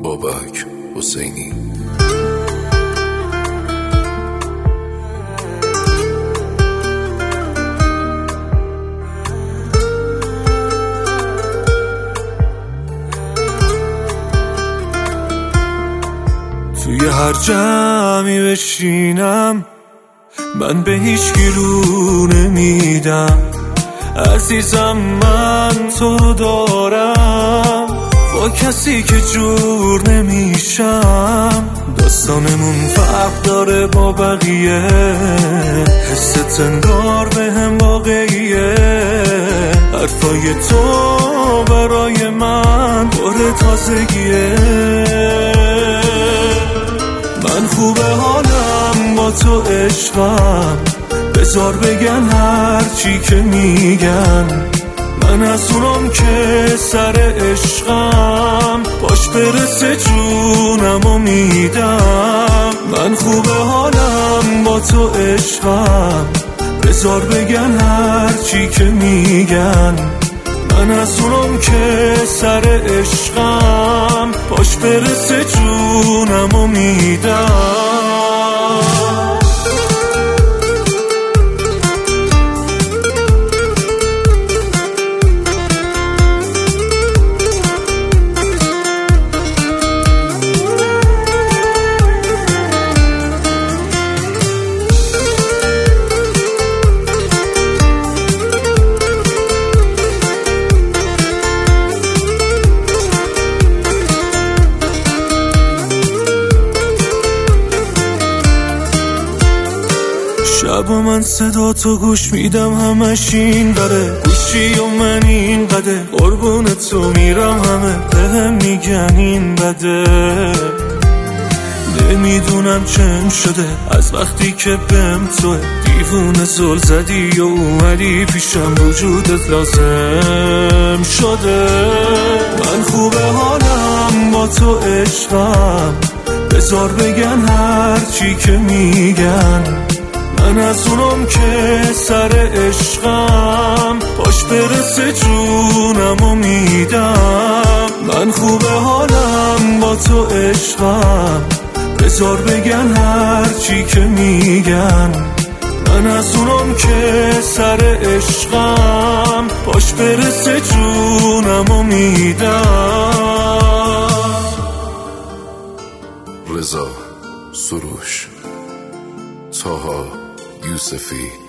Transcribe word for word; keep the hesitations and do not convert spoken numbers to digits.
بابک حسینی. توی هر جمعی بشینم من به هیچ کی رو نمیدم. عزیزم من تو دارم، با کسی که جور نمیشم. داستانمون فرق داره با بقیه، حست انگار به هم واقعیه. حرفای تو برای من پر تازگیه. من خوبه حالم با تو عشقم، بذار بگن هر چی که میگن. من از اونم که سر عشقم، باش برسه جونم و میدم. من خوبه حالم با تو عشقم، بذار بگن هر چی که میگن. من از اونم که سر عشقم، باش برسه جونم و میدم. شب و من صدا تو گوش میدم، همش این بره گوشی و من این قده. قربون تو میرم، همه بهم میگن این بده. نمیدونم چند شده از وقتی که بهم توه. دیوونه زل زدی و اومدی پیشم، وجودت لازم شده. من خوبه حالم با تو عشقم، بذار بگن هر چی که میگن. من از اونم که سر عشقم، باش برسه جونم و میدم. من خوبه حالم با تو عشقم، بذار بگن هر چی که میگن. من از اونم که سر عشقم، باش برسه جونم و میدم. رضا سروش، طاها یوسفی.